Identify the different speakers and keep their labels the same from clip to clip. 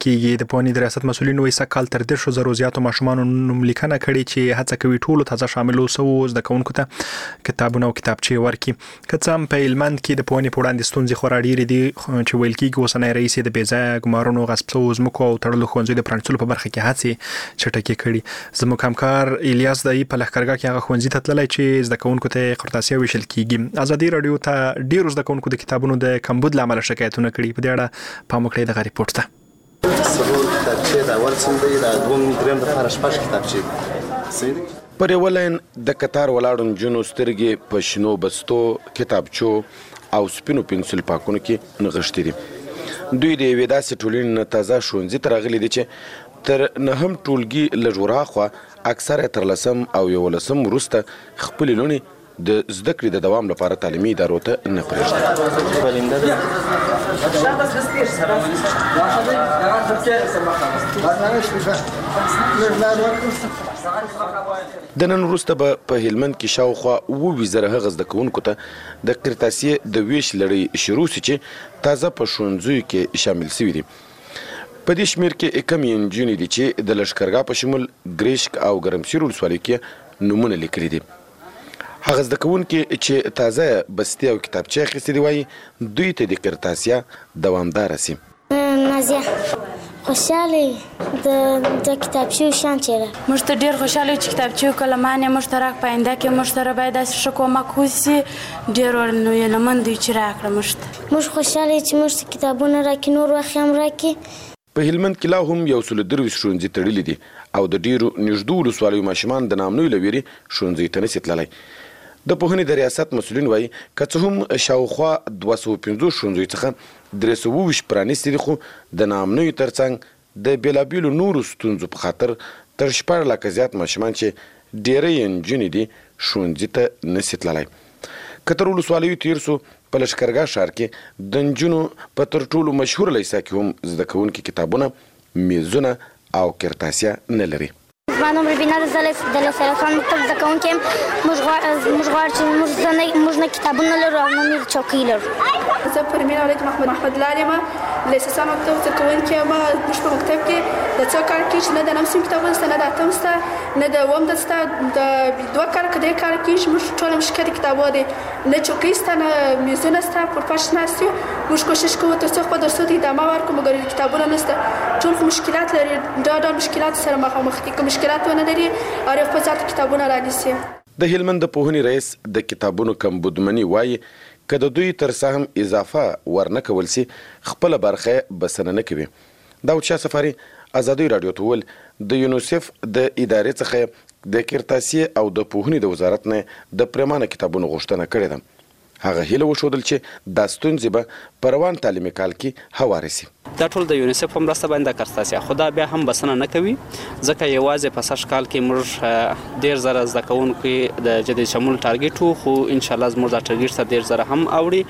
Speaker 1: کیږي. د پوهنې د ریاست مسؤلین وایي سږ کال تر 10,000 زیاتو ماشومانو نوملیکنه کړې چې هڅه کوي ټولو تازه شامل اوسو زده کوونکو ته کتابونه او کتابچې ورکړي. که څه هم په هلمند کې د پوهنې په وړاندې ستونزې خورا ډېرې دي چې ویل کېږي اوسنی رئیس د بې ځایه ګمارنو، غصب شوو ځمکو او تړلو ښوونځیو د پرانیستلو په برخه کې هڅې چټکې کړي. زموږ همکار الیاس دای په لښکرګاه کې هغه ښوونځي ته تللی چې زده کوونکو ته قرطاسیه ویشل کېږي. ازادي راډیو ته ډېرو زده کوونکو د کتابونو د کمبود له امله شکایتونه کړي. په دې اړه پام وکړئ دغه ریپورټ ته.
Speaker 2: څلور کتابچې د اول صنف دی، د دوم درېیم دپاره شپږ کتابچې صحیح دي.
Speaker 3: پر یوه لاین د کتار ولاړو نجونو سترګې په شنو بستو، کتابچو او سپینو پنسل پاکونو کې نغښتې دي. دوی د یوې داسې ټولنې نه تازه ښوونځي ته راغلي دي چې تر 9 ټولګي لږ وراخوا اکثره تر 10 او 11 وروسته خپلې لوڼې د زده کړې د دوام لپاره تعلیمي ادارو ته نه پرېږدي. د نن وروسته به په هلمند کې شاوخوا 20,000 هغه زده کوونکو ته د قرطاسیې د ویش لړۍ شروع شي چې تازه په ښوونځیو کې شامل شوي دي. په دې شمېر کې کمې نجونې دي چې د لښکرګاه په شمول ګریشک او ګرمسیر ولسوالیو کې نومونه لیکلي دي. هغه زده کوونکي چې تازه بستې او کتابچې اخیستې دي وایي دوی ته د قرطاسیه دوامداره سي.
Speaker 4: نازیه خوشحاله د کتابچې شان چیرې موږ ته ډېر خوشحاله چې کتابچې کلمان یې موږ ته راک پاینده کې موږ سره باید داسې ښه کومک وشي. ډېر ورنمند دوی چې راکړه موږ خوشحاله چې موږ ته کتابونه راکړي، نور وخت هم راکړي.
Speaker 3: په هلمند کې لا هم 123 ښوونځي تړلي دي او د ډېرو نږدو ولسوالیو ماشومان د ناامنیو له ویرې ښوونځیو ته نشي تللی. د پوهنې د ریاست مسؤلین وایي که څه هم شاوخوا 250 ښوونځیو څخه 320 پرانیستي دي، خو د ناامنیو ترڅنګ د بېلابېلو نورو ستونزو په خاطر تر 14 لکه زیات ماشومان چې ډېری یې نجونې دي ښوونځي ته نشي تللی. که تر ولسوالیو تېر سو په لښکرګاه ښار کې د نجونو په تر ټولو مشهوره لیسه کې هم زده کوونکي کتابونه، میزونه او قرطاسیه نه لري.
Speaker 4: زما نوم ربینا ده، زه د لیسه خان مکتب زده کوونکی یم. موږ غواړو چې موږ نه کتابونه لرو او نه مې چوکۍ لرو.
Speaker 5: زه پرمینه ولید محمد لال یم، لیسه خان مکتب زده کوونکی یم. موږ په مکتب کې د څو کال کېږي چې نه د 9 صنف کتابونه شته، نه د 8 شته، نه د 9 شته، د 2 کال که 3 کال کېږي موږ ټول مشکل کتابونه دي، نه چوکۍ شته، نه میزونه شته. پر فرش ناست یو، موږ کوشش کوو تر څو خپل درسونو ته ادامه ورکړو، مګر کتابونه نشته. ټول خو مشکلات لري، ډول مشکلات سره مخامخ دي. که مشکلات ونه لري او یو په ذات کتابونه رانیسي.
Speaker 3: د هلمند د پوهنې رئیس د کتابونو کمبودمني وایي که د دوی تر څه هم اضافه ورنه کول سي خپله برخه بسنه نه کوي. داود شاه سفاري ازادي راډیو ته وویل د یونیسف د ادارې څخه د قرطاسیې او د پوهنې د وزارت نه د پرېمانه کتابونو غوښتنه کړې ده. هغه هیله وښودل چې دا ستونزې به په روان تعلیمي کال کې هوارې سي.
Speaker 6: دا ټول د یونیسف په مرسته باندې قرطاسیه، خو دا بیا هم بسنه نه کوي ځکه یوازې په سږ کال کې موږ 1,000 زده کوونکي د جدید شمول ټارګېټ وو، خو انشاءالله زموږ دا ټارګېټ ته 1,000 هم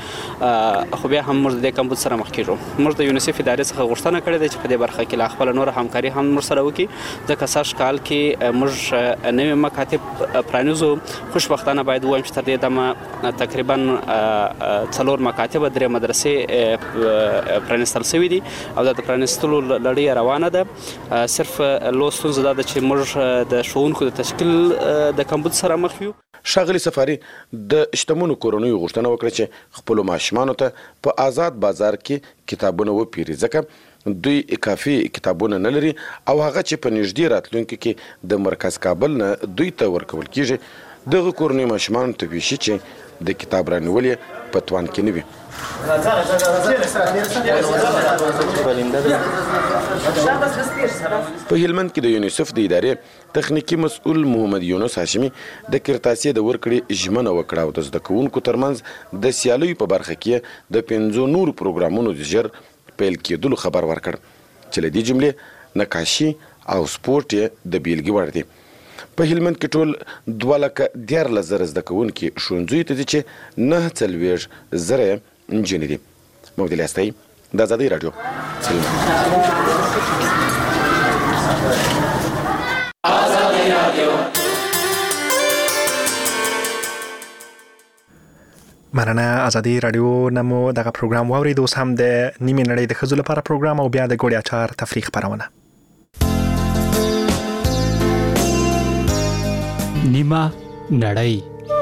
Speaker 6: اوړي، خو بیا هم موږ د دې کمبود سره مخ کېږو. موږ د یونیسف ادارې څخه غوښتنه کړې ده چې په دې برخه کې لا خپله نوره همکاري هم ورسره وکړي ځکه سږ کال کې موږ نوي مکاتب پرانیزو. خوشبختانه باید ووایم چې تر دې دمه تقریبا 4 مکاتب، 3 مدرسې پرانیستل شوي دي او دا د پرانیستلو لړۍ روانه ده. صرف لوی ستونزه دا ده چې موږ د ښوونکو د تشکیل د کمبود سره مخ یو.
Speaker 3: ښاغلي سفاري د شتمنو کورنیو غوښتنه وکړه چې خپلو ماشومانو ته په آزاد بازار کې کتابونه وپیري ځکه دوی کافي کتابونه نه لري او هغه چې په نږدې راتلونکي کې د مرکز کابل نه دوی ته ورکول کېږي دغه کورنیو ماشومانو ته ویشي چې د کتاب رانیول یې په توان کې نه وي. په هلمند کې د یونیسف د ادارې تخنیکي مسؤل محمد یونس هاشمي د قرطاسیې د ورکړې ژمنه وکړه او د زده کوونکو ترمنځ د سیالیو په برخه کې د 5 نورو پروګرامونو د ژر پیل کېدلو خبر ورکړ چې له دې جملې نقاشي او سپورټ یې د بیلګې وړ دي. په هلمند کې ټول 2,14,000 زده کوونکي ښوونځیو ته دي چې 49,000 نجونې دي. محمد الیاس د ازادي راډیو
Speaker 1: مننه. ازادي رادیو نمو دغه پروګرام واورید. اوس هم د نیمه نړۍ د ښځو لپاره پروګرام او بیا د ګوړې اچار تفریح خبرونه.
Speaker 7: نیمه نړۍ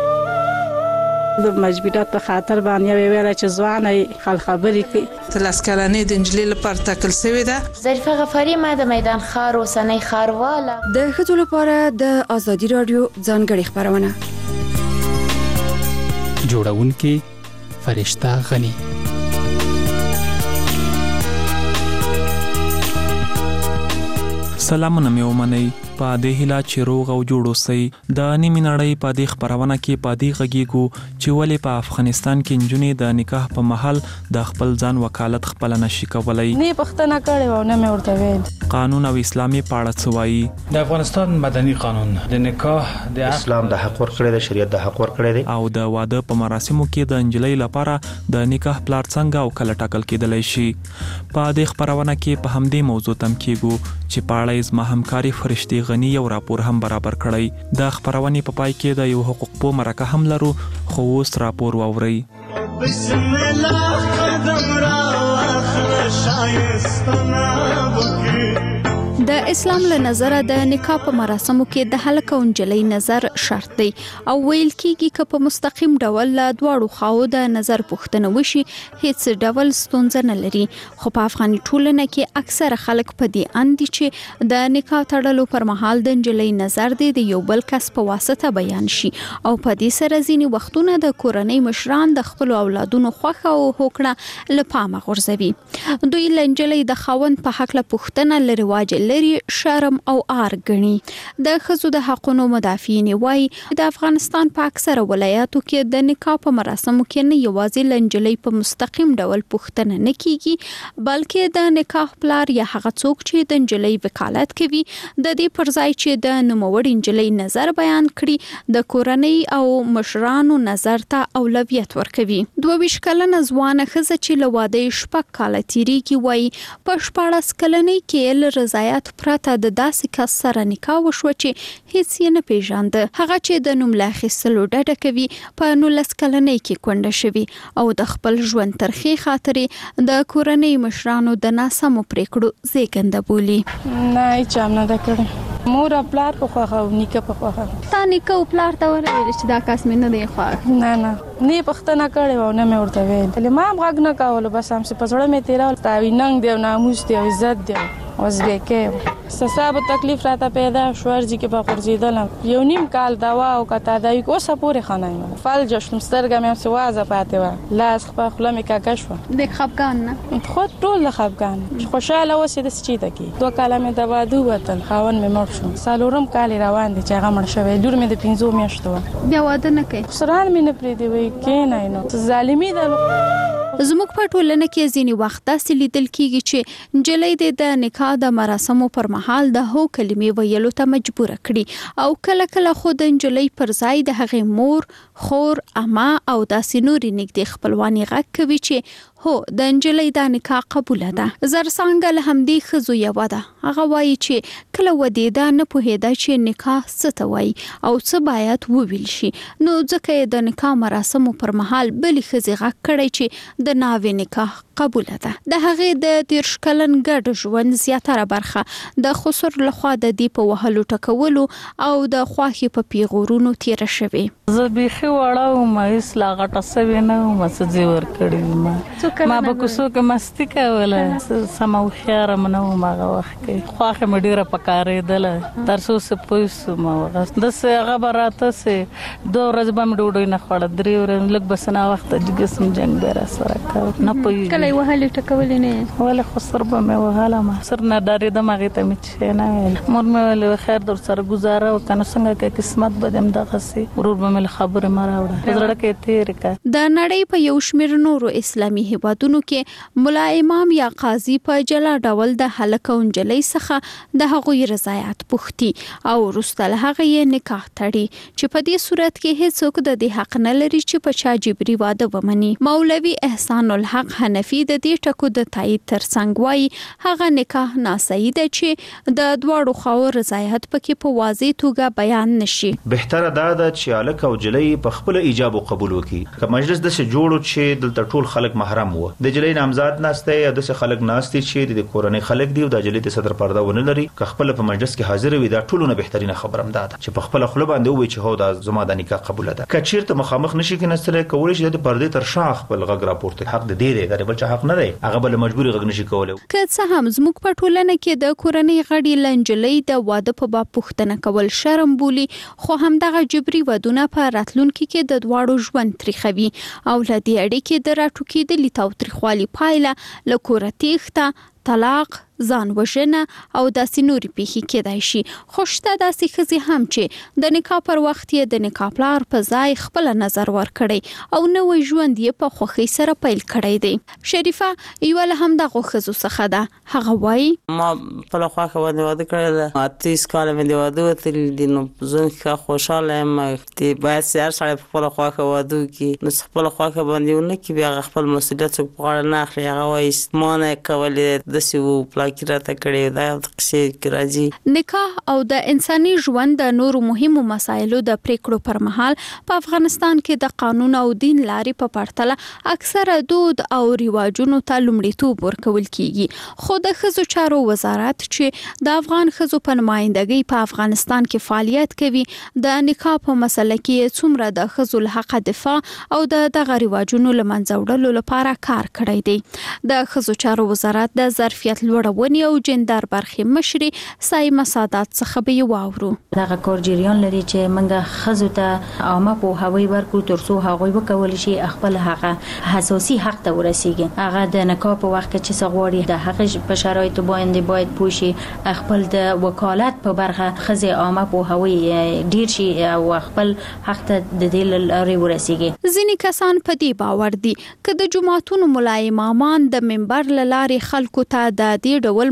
Speaker 8: د مجبورات په خاطر باندې ویل چې ځوانه خل خبرې کوي.
Speaker 9: تلاسکلانې د انجلۍ لپاره تاکل شوې ده.
Speaker 10: ظریفه غفاری ما د میدان ښار اوسنۍ ښارواله.
Speaker 11: د ښځو لپاره د ازادي رادیو ځانګړې خبرونه.
Speaker 7: جوړونکې فرشته غنی.
Speaker 12: سلامونه مې ومنئ. په دې هیله چې روغ او جوړ اوسئ. د نیمې نړۍ په دې خبرونه کې په دې غږیږو چې ولې په افغانستان کې نجونې د نکاح په مهال د خپل ځان وکالت خپل نشي کولای.
Speaker 8: نه پښتنه کړي و نه مې ورته ویل.
Speaker 12: قانون او اسلامي پاړه څه وایي؟
Speaker 13: د افغانستان مدني قانون د نکاح د
Speaker 14: اسلام د حق ورکړی دی، شریعت د حق ورکړی دی.
Speaker 12: او د واده په مراسمو کې د انجلۍ لپاره د نکاح پلان څنګه او کله ټاکل کېدلی شي. په دې خبرونه کې په همدې موضوع تم کېږو چې پاړه زما همکاري فرشتي غنی یو راپور هم برابر کړی. د خبرونې په پای کې د یو حقوق په مرکه هم لرو، خو اوس راپور واورئ.
Speaker 15: بسم الله قدم را واخله شایستانه وکړي.
Speaker 16: د اسلام له نظره د نکاح په مراسمو کې د هلک او نجلۍ نظر شرط دی او ویل کېږي چې په مستقیم ډول له دواړو خواو د نظر پوښتنه وشي هیڅ ډول ستونزه نه لري. خو په افغاني ټولنه کې اکثر خلک په دې اند دي چې د نکاح تړلو پر مهال د نجلۍ نظر دی د یو بل کس په واسطه بیان شي او په دې سره ځینې وختونه د کورنۍ مشران د خپل اولادونو خوښه او هوکړه له پامه غورځوي. دوی له نجلۍ د خاوند په حق له پوښتنه لري واجب شرم او آر غني. د ښځو د حقوقو مدافعین وایي د افغانستان په اکثره ولایاتو کې د نکاح په مراسمو کې نه یوازې لنجلۍ په مستقیم ډول پوښتنه نه کیږي بلکې د نکاح پلار یا هغه څوک چې د نجلۍ وکالت کوي د دې پر ځای چې د نوموړي نجلۍ نظر بیان کړي د کورنۍ او مشرانو نظر ته اولویت ورکوي. 22 کلنه ځوانه ښځه چې له واده شپږ کاله تیریږي وایي په 14 کلنۍ کې له رضایت پرته د داسې کس سره نکاح وشو چې هیڅ یې نه پیژانده. هغه چې د نوم لا اخیستلو ډډه کوي په 19 کلنۍ کې کونډه شوی او د خپل ژوند ترخې خاطرې د کورنۍ مشرانو د ناسمو پریکړو زیږنده بولي.
Speaker 8: نه چا نه دا کړی. مور خپل په خوخه او نیکه په خوخه.
Speaker 16: تا نیکه او پلار ته ویل چې دا کس مې نه دی خوښ.
Speaker 8: نه پښتنه کړي و نه مې ورته ویل. ما هم غږ نه کاوله بس هم په زړه مې تیرا تاوی ننګ دی او ناموس دی او عزت دی. وزبکه سساب تکلیف راته پیدا شو ورځي کې په خورځیدلم یو نیم کال دوا او کته دای کو سپورې خانه فلج شلم سترګه مې سوازه پاتې و لاس خپل خپل مې کاکا شو
Speaker 16: د خپګان نه
Speaker 8: خود ټول خپګان خوشاله وسې د سچې تکي 2 کال مې دوا دو وتل خاون مې مړ شو سالورم کال روان دي چې هغه مړ شوی لور مې د 15 میاشتو
Speaker 16: بیا واده نه کوي
Speaker 8: سران مې نه پرې دی وای کې نه نو ظالمي ده.
Speaker 16: زموږ په ټولنه کې ځینې وخت داسې لیدل کېږي چې نجلۍ د نکاح د مراسمو پر مهال د هو کلمې ویلو ته مجبور کړي او کله کله خو د نجلۍ پر ځای د هغې مور، خور، اما او داسې نورې نږدې خپلوانې غږ کوي چې هو د نجلۍ د نکاح قبول ده. زرڅانګه له همدې ښځو یوه ده. هغه وایي چې کله ودېده نه پوهېده چې نکاح څه ته وایي او څه باید وویل شي نو ځکه یې د نکاح مراسمو پر مهال بلې ښځې غږ کړی چې د ناوې نکاح قبول ده. د هغې د 30 کلن ګډ ژوند زیاتره برخه د خسر لخوا د دې په وهلو ټکولو او د خواښې په پیغورونو تیره شوې.
Speaker 17: زه بیخي وړه وم هېڅ لا غټه سوې نه وم څه ځې ورکړي ما به کوڅو کې مستي کوله سمه هوښیاره م نه وم هغه وخت کې خواښې مې ډېره پکارېدله تر څو څه پوه سوم داسې هغه به راته سې 2 ورځې به مې ډوډۍ نه خوړه 3 ورځې لږ بس ناوخته جسم جنګ به را سره کوه نه پوهېږم
Speaker 16: کله یې وهلې ټکولې نه
Speaker 17: ولې خو سر به مې وهلم سر نه ډارېدم هغې ته مې چې نه ویل مور مې ویلې خیر در سره ګزاره وکړه نو څنګه که قسمت به دې همدغسې ورور به مې له خبرې مه راوړه په زړه کې یې تېرې کړه.
Speaker 16: د نړۍ په یو شمېر نورو اسلامي هیوادونو کې ملا امام یا قاضي په جلا ډول د هلک او نجلۍ څخه د هغوی رضایت پوښتي او وروسته له هغه یې نکاح تړي چې په دې صورت کې هیڅوک د دې حق نه لري چې په چا جبري واده ومني. مولوي احسان الحق حنفي د دې ټکو د تایید ترڅنګ وایي هغه نکاح ناصحیح ده چې د دواړو خواو رضایت پکې په واضح توګه بیان نشي.
Speaker 14: بهتره دا ده چې هلک او نجلۍ په خپل ایجاب او قبول وکړي. که مجلس داسې جوړ چې دلته ټول خلک محرم وو، د نجلۍ نامزاد ناسته یا داسې خلک ناستي چې د کورنۍ خلک دی او د نجلۍ د صدر پرده ونه لري، که خپل په مجلس کې حاضر وي دا ټولونه بهترینه خبره ده چې په خپل خپل باندې وایي چې هو دا زما د نکاح قبول ده. که چیرته مخامخ نشي کېناستلی کولی شي د پردې تر شا خپل غږ راپورته حق د دې دی، دا بل چا حق نه دی، هغه بل مجبوري غږ نشي کولی.
Speaker 16: که څه هم زموږ په ټولنه کې د کورنۍ غړي له نجلۍ د واده په باب پوښتنه کول شرم بولي، خو همدغه جبري ودونه په راتلونکي کې د دواړو ژوند تریخوي او له دې اړیکې د راټوکېدلي تاوتریخوالي پایله له کوره تېښته، طلاق، ځان وژنه او داسې نورې پیښې کېدای شي. خو شته داسې ښځې هم چې د نکاح پر وخت یې د نکاح پلار په ځای خپل نظر ورکړی او نوی ژوند یې په خوښۍ سره پیل کړی دی. شریفه یوه له همدغو ښځو څخه ده. هغه وایي
Speaker 18: ما خپله خوښه باندې واده کړی ده، 38 کاله مې د واده وتلي دي، نو زه ښه خوشحاله یم چې باید چې هر سړی په خپله خوښه واده وکړي، نو چې خپله خوښه باندې ونه کړي بیا هغه خپل مسؤلیت څوک په غاړه نه اخلي. هغه وایي ما نه یې کولې، داسې وو
Speaker 16: نکاح او د انساني ژوند د نورو مهمو مسایلو د پریکړو پر مهال په افغانستان کې د قانون او دین لارې په پرتله اکثره دود او رواجونو ته لومړیتوب ورکول کیږي. خو د ښځو چارو وزارت چې د افغان ښځو په نمائندګۍ په افغانستان کې فعالیت کوي د نکاح په مسله کې څومره د ښځو له حق دفاع او دغه رواجونو له منځه وړلو لپاره کار کړی دی. د ښځو چارو وزارت د ظرفیت لوړونې او جندر برخې مشري سایمه سادات څخه به واورو.
Speaker 19: دغه کار جریان لري چې موږ ښځو ته عامه پوهاوی ورکړو ترڅو هغوی وکولی شي خپل هغه حساسي حق ته ورسیږي. هغه د نکاح په وخت کې چې څه غواړي د هغه په شرایطو باید پوه شي، خپل د وکالت په برخه ښځې عامه پوهاوی ډیر شي او خپل حق ته د دې لارې ورسیږي.
Speaker 16: ځینې کسان په دې باور دي که د جماعتونو ملا امامان د منبر له لارې خلکو ته د دې ډول